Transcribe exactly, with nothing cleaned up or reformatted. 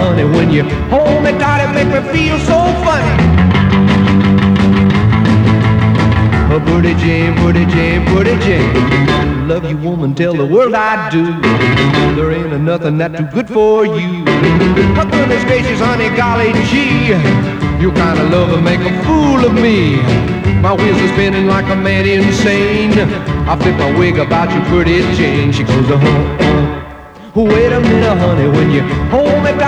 honey, when you hold me tight, it make me feel so funny. Oh, Pretty Jane, Pretty Jane, Pretty Jane, love you, woman, tell the world I do. There ain't nothing that too good for you. My goodness gracious, honey, golly gee, you kind of love to make a fool of me. My wheels are spinning like a mad insane. I flip my wig about you, Pretty Jane. She goes, uh-huh, uh. Wait a minute, honey, when you hold me back.